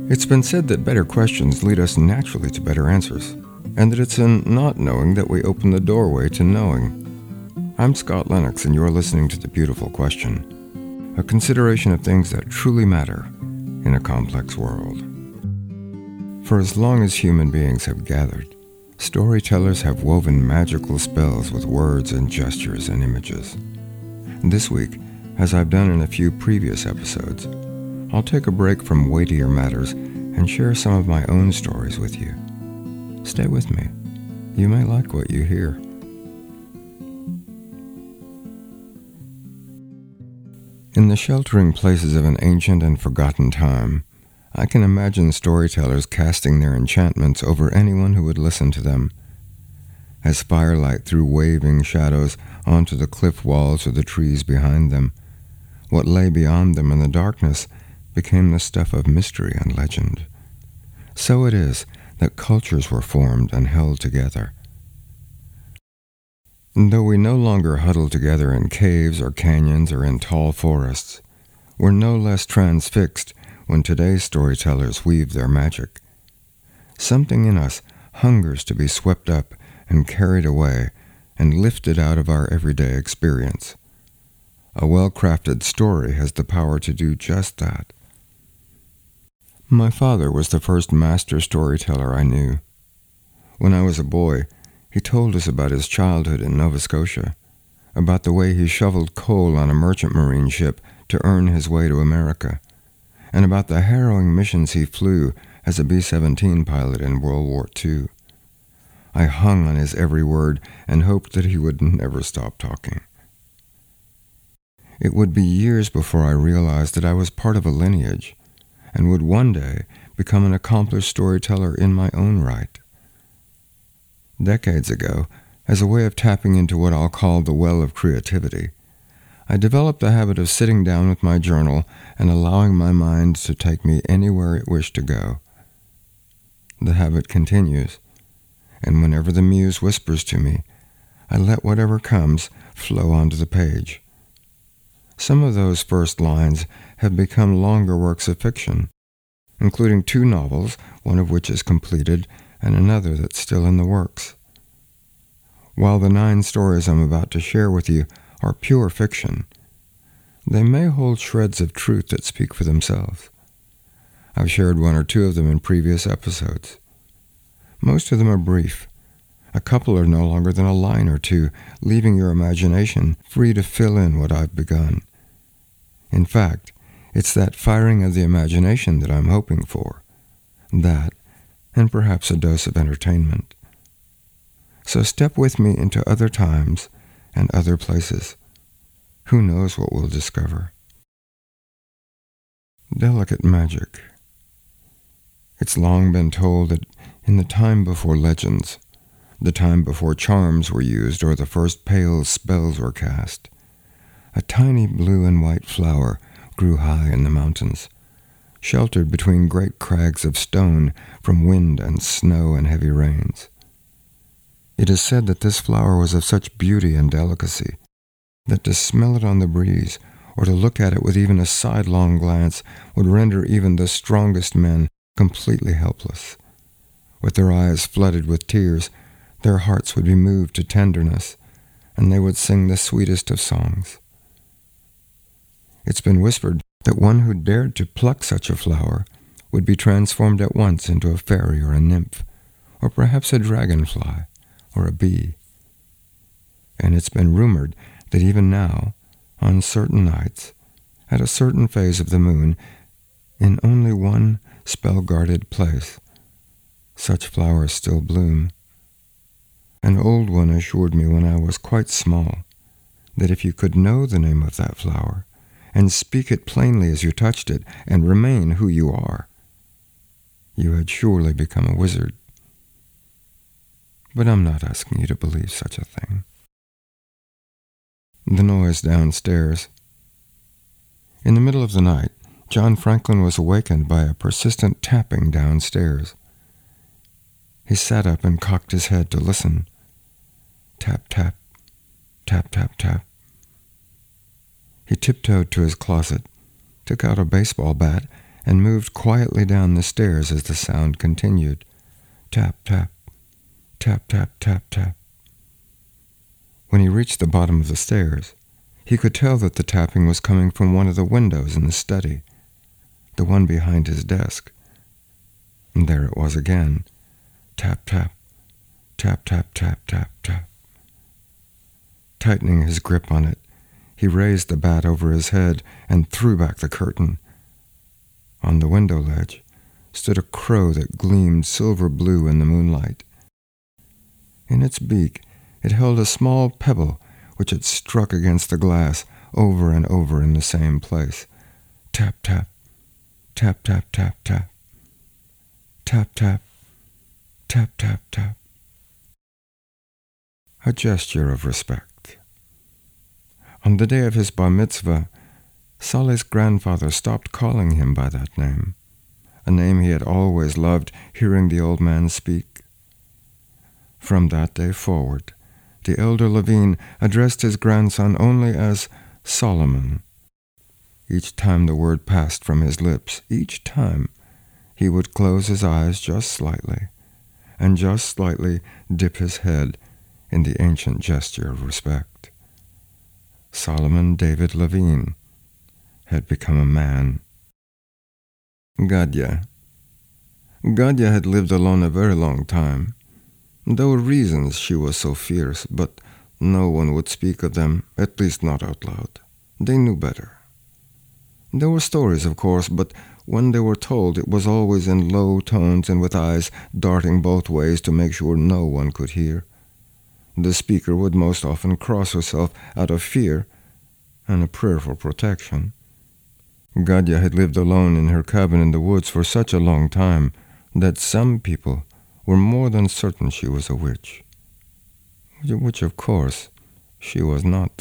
It's been said that better questions lead us naturally to better answers, and that it's in not knowing that we open the doorway to knowing. I'm Scott Lennox, and you're listening to The Beautiful Question, a consideration of things that truly matter in a complex world. For as long as human beings have gathered, storytellers have woven magical spells with words and gestures and images. This week, as I've done in a few previous episodes, I'll take a break from weightier matters and share some of my own stories with you. Stay with me. You may like what you hear. In the sheltering places of an ancient and forgotten time, I can imagine storytellers casting their enchantments over anyone who would listen to them. As firelight threw waving shadows onto the cliff walls or the trees behind them, what lay beyond them in the darkness became the stuff of mystery and legend. So it is that cultures were formed and held together. Though we no longer huddle together in caves or canyons or in tall forests, we're no less transfixed when today's storytellers weave their magic. Something in us hungers to be swept up and carried away and lifted out of our everyday experience. A well-crafted story has the power to do just that. My father was the first master storyteller I knew. When I was a boy, he told us about his childhood in Nova Scotia, about the way he shoveled coal on a merchant marine ship to earn his way to America, and about the harrowing missions he flew as a B-17 pilot in World War II. I hung on his every word and hoped that he would never stop talking. It would be years before I realized that I was part of a lineage, and would one day become an accomplished storyteller in my own right. Decades ago, as a way of tapping into what I'll call the well of creativity, I developed the habit of sitting down with my journal and allowing my mind to take me anywhere it wished to go. The habit continues, and whenever the muse whispers to me, I let whatever comes flow onto the page. Some of those first lines have become longer works of fiction, including 2 novels, one of which is completed and another that's still in the works. While the 9 stories I'm about to share with you are pure fiction, they may hold shreds of truth that speak for themselves. I've shared 1 or 2 of them in previous episodes. Most of them are brief. A couple are no longer than a line or 2, leaving your imagination free to fill in what I've begun. In fact, it's that firing of the imagination that I'm hoping for. That, and perhaps a dose of entertainment. So step with me into other times and other places. Who knows what we'll discover? Delicate magic. It's long been told that in the time before legends, the time before charms were used or the first pale spells were cast, a tiny blue and white flower grew high in the mountains, sheltered between great crags of stone from wind and snow and heavy rains. It is said that this flower was of such beauty and delicacy that to smell it on the breeze or to look at it with even a sidelong glance would render even the strongest men completely helpless. With their eyes flooded with tears, their hearts would be moved to tenderness, and they would sing the sweetest of songs. It's been whispered that one who dared to pluck such a flower would be transformed at once into a fairy or a nymph, or perhaps a dragonfly or a bee. And it's been rumored that even now, on certain nights, at a certain phase of the moon, in only one spell-guarded place, such flowers still bloom. An old one assured me when I was quite small that if you could know the name of that flower and speak it plainly as you touched it and remain who you are, you had surely become a wizard. But I'm not asking you to believe such a thing. The noise downstairs. In the middle of the night, John Franklin was awakened by a persistent tapping downstairs. He sat up and cocked his head to listen. Tap, tap, tap, tap, tap. He tiptoed to his closet, took out a baseball bat, and moved quietly down the stairs as the sound continued. Tap, tap, tap, tap, tap, tap. When he reached the bottom of the stairs, he could tell that the tapping was coming from one of the windows in the study, the one behind his desk. And there it was again. Tap, tap, tap, tap, tap, tap, tap. Tightening his grip on it, he raised the bat over his head and threw back the curtain. On the window ledge stood a crow that gleamed silver blue in the moonlight. In its beak, it held a small pebble which it struck against the glass over and over in the same place. Tap, tap, tap, tap, tap, tap. Tap, tap, tap, tap, tap. A gesture of respect. On the day of his bar mitzvah, Saleh's grandfather stopped calling him by that name, a name he had always loved hearing the old man speak. From that day forward, the elder Levine addressed his grandson only as Solomon. Each time the word passed from his lips, each time, he would close his eyes just slightly, and just slightly dip his head in the ancient gesture of respect. Solomon David Levine had become a man. Gadya. Gadya had lived alone a very long time. There were reasons she was so fierce, but no one would speak of them, at least not out loud. They knew better. There were stories, of course, but when they were told, it was always in low tones and with eyes darting both ways to make sure no one could hear. The speaker would most often cross herself out of fear and a prayer for protection. Gadya had lived alone in her cabin in the woods for such a long time that some people were more than certain she was a witch, which of course she was not.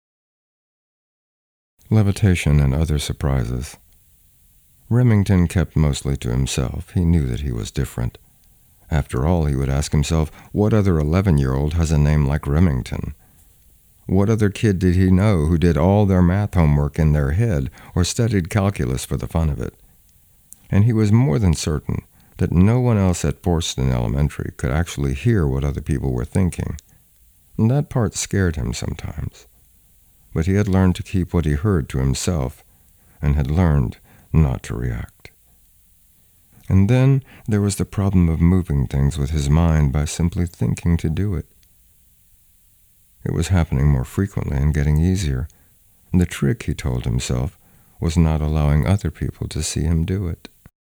Levitation and other surprises. Remington kept mostly to himself. He knew that he was different. After all, he would ask himself, what other 11-year-old has a name like Remington? What other kid did he know who did all their math homework in their head or studied calculus for the fun of it? And he was more than certain that no one else at Borston Elementary could actually hear what other people were thinking. And that part scared him sometimes. But he had learned to keep what he heard to himself and had learned not to react. And then there was the problem of moving things with his mind by simply thinking to do it. It was happening more frequently and getting easier. The trick, he told himself, was not allowing other people to see him do it.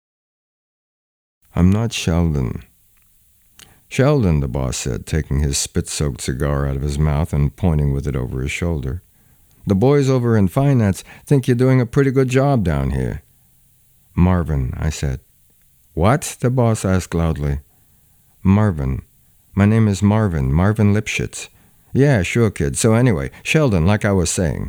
I'm not Sheldon. Sheldon, the boss said, taking his spit-soaked cigar out of his mouth and pointing with it over his shoulder. The boys over in finance think you're doing a pretty good job down here. Marvin, I said. What? The boss asked loudly. Marvin. My name is Marvin Lipschitz. Yeah, sure, kid. So anyway, Sheldon, like I was saying.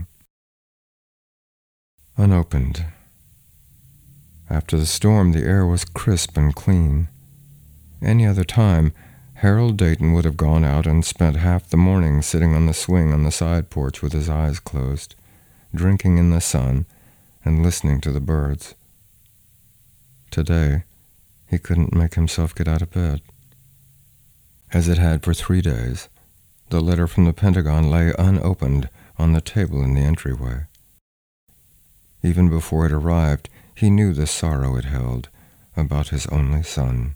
Unopened. After the storm, the air was crisp and clean. Any other time, Harold Dayton would have gone out and spent half the morning sitting on the swing on the side porch with his eyes closed, drinking in the sun and listening to the birds. Today, he couldn't make himself get out of bed. As it had for 3 days, the letter from the Pentagon lay unopened on the table in the entryway. Even before it arrived, he knew the sorrow it held about his only son.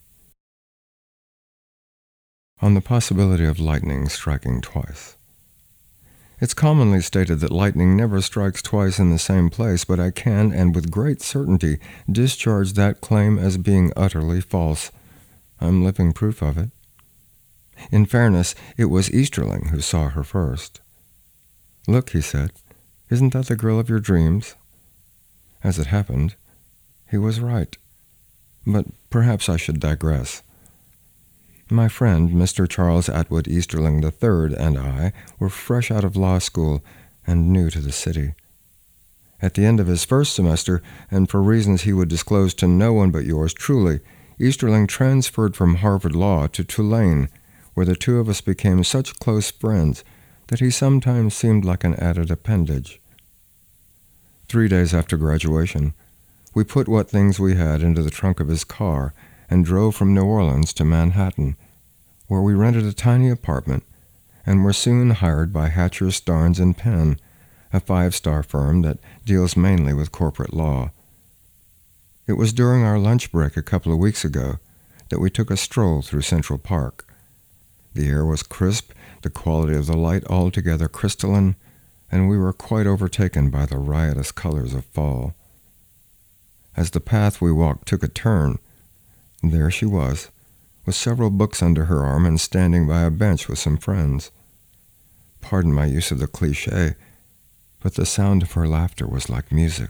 On the possibility of lightning striking twice. It's commonly stated that lightning never strikes twice in the same place, but I can, and with great certainty, discharge that claim as being utterly false. I'm living proof of it. In fairness, it was Easterling who saw her first. Look, he said, isn't that the girl of your dreams? As it happened, he was right. But perhaps I should digress. My friend, Mr. Charles Atwood Easterling III, and I were fresh out of law school and new to the city. At the end of his first semester, and for reasons he would disclose to no one but yours truly, Easterling transferred from Harvard Law to Tulane, where the two of us became such close friends that he sometimes seemed like an added appendage. 3 days after graduation, we put what things we had into the trunk of his car and drove from New Orleans to Manhattan, where we rented a tiny apartment and were soon hired by Hatcher, Starnes & Penn, a 5-star firm that deals mainly with corporate law. It was during our lunch break a couple of weeks ago that we took a stroll through Central Park. The air was crisp, the quality of the light altogether crystalline, and we were quite overtaken by the riotous colors of fall. As the path we walked took a turn, there she was, with several books under her arm and standing by a bench with some friends. Pardon my use of the cliché, but the sound of her laughter was like music.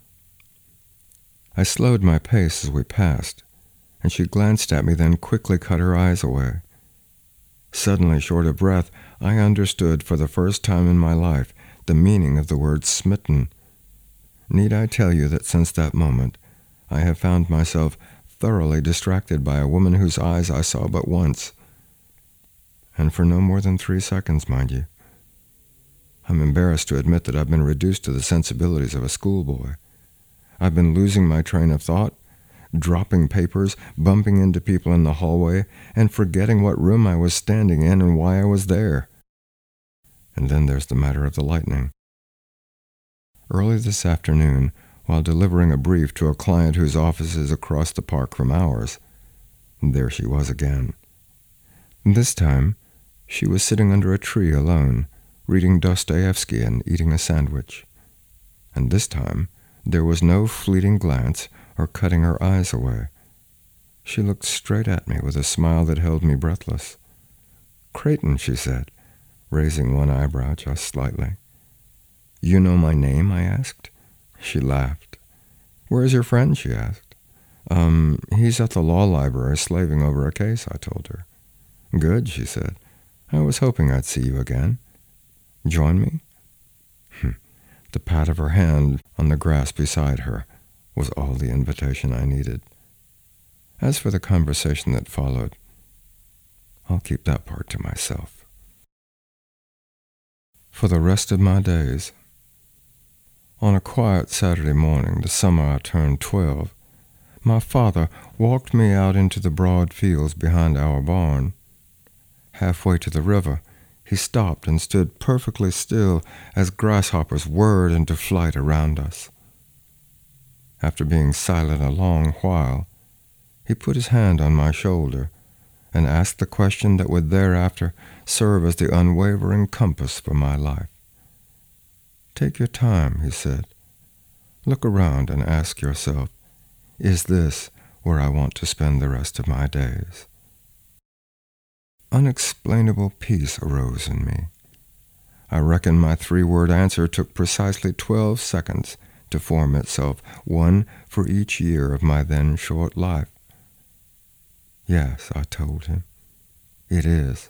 I slowed my pace as we passed, and she glanced at me, then quickly cut her eyes away. Suddenly, short of breath, I understood for the first time in my life the meaning of the word smitten. Need I tell you that since that moment I have found myself thoroughly distracted by a woman whose eyes I saw but once, and for no more than 3 seconds, mind you. I'm embarrassed to admit that I've been reduced to the sensibilities of a schoolboy. I've been losing my train of thought, dropping papers, bumping into people in the hallway, and forgetting what room I was standing in and why I was there. And then there's the matter of the lightning. Early this afternoon, while delivering a brief to a client whose office is across the park from ours, there she was again. This time, she was sitting under a tree alone, reading Dostoevsky and eating a sandwich. And this time, there was no fleeting glance or cutting her eyes away. She looked straight at me with a smile that held me breathless. "Creighton," she said, raising one eyebrow just slightly. "You know my name?" I asked. She laughed. "Where is your friend?" she asked. He's at the law library slaving over a case," I told her. "Good," she said. "I was hoping I'd see you again. Join me?" The pat of her hand on the grass beside her was all the invitation I needed. As for the conversation that followed, I'll keep that part to myself. For the rest of my days, on a quiet Saturday morning, the summer I turned 12, my father walked me out into the broad fields behind our barn. Halfway to the river, he stopped and stood perfectly still as grasshoppers whirred into flight around us. After being silent a long while, he put his hand on my shoulder and asked the question that would thereafter serve as the unwavering compass for my life. "Take your time," he said. "Look around and ask yourself, is this where I want to spend the rest of my days?" Unexplainable peace arose in me. I reckon my 3-word answer took precisely 12 seconds to form itself, one for each year of my then short life. "Yes," I told him, "it is."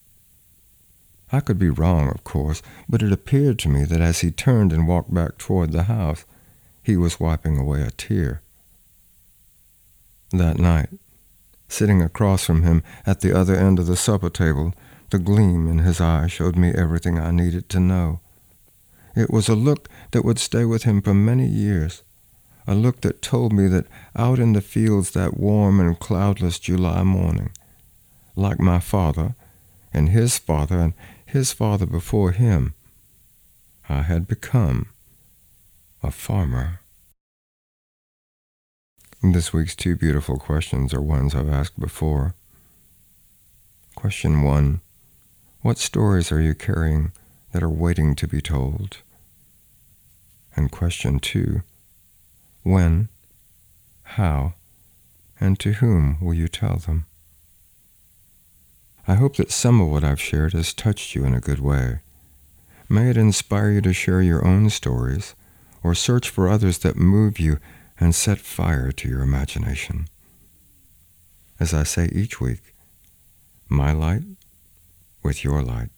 I could be wrong, of course, but it appeared to me that as he turned and walked back toward the house, he was wiping away a tear. That night, sitting across from him at the other end of the supper table, the gleam in his eye showed me everything I needed to know. It was a look that would stay with him for many years, a look that told me that out in the fields that warm and cloudless July morning, like my father and his father before him, I had become a farmer. This week's 2 beautiful questions are ones I've asked before. Question 1. What stories are you carrying that are waiting to be told? And question 2. When, how, and to whom will you tell them? I hope that some of what I've shared has touched you in a good way. May it inspire you to share your own stories or search for others that move you and set fire to your imagination. As I say each week, my light with your light.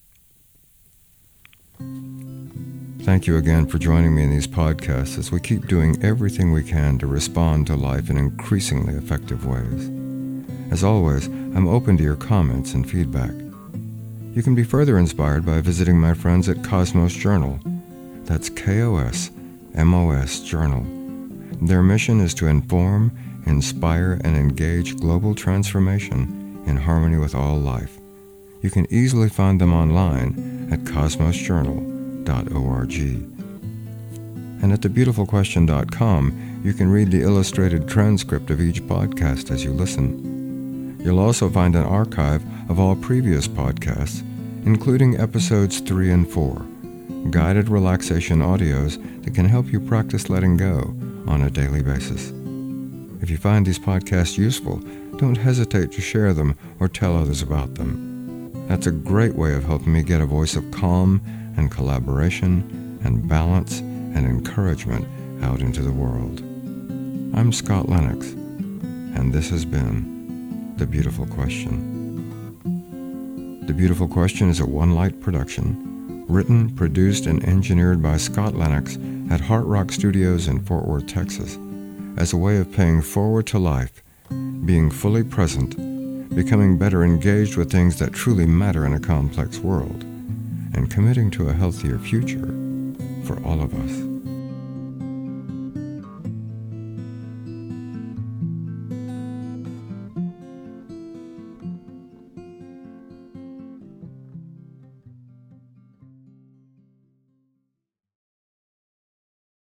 Thank you again for joining me in these podcasts as we keep doing everything we can to respond to life in increasingly effective ways. As always, I'm open to your comments and feedback. You can be further inspired by visiting my friends at Cosmos Journal. That's KOSMOS Journal. Their mission is to inform, inspire, and engage global transformation in harmony with all life. You can easily find them online at cosmosjournal.org. And at thebeautifulquestion.com, you can read the illustrated transcript of each podcast as you listen. You'll also find an archive of all previous podcasts, including episodes 3 and 4, guided relaxation audios that can help you practice letting go on a daily basis. If you find these podcasts useful, don't hesitate to share them or tell others about them. That's a great way of helping me get a voice of calm and collaboration and balance and encouragement out into the world. I'm Scott Lennox, and this has been The Beautiful Question. The Beautiful Question is a One Light production, written, produced, and engineered by Scott Lennox at Heart Rock Studios in Fort Worth, Texas, as a way of paying forward to life, being fully present, becoming better engaged with things that truly matter in a complex world, and committing to a healthier future for all of us.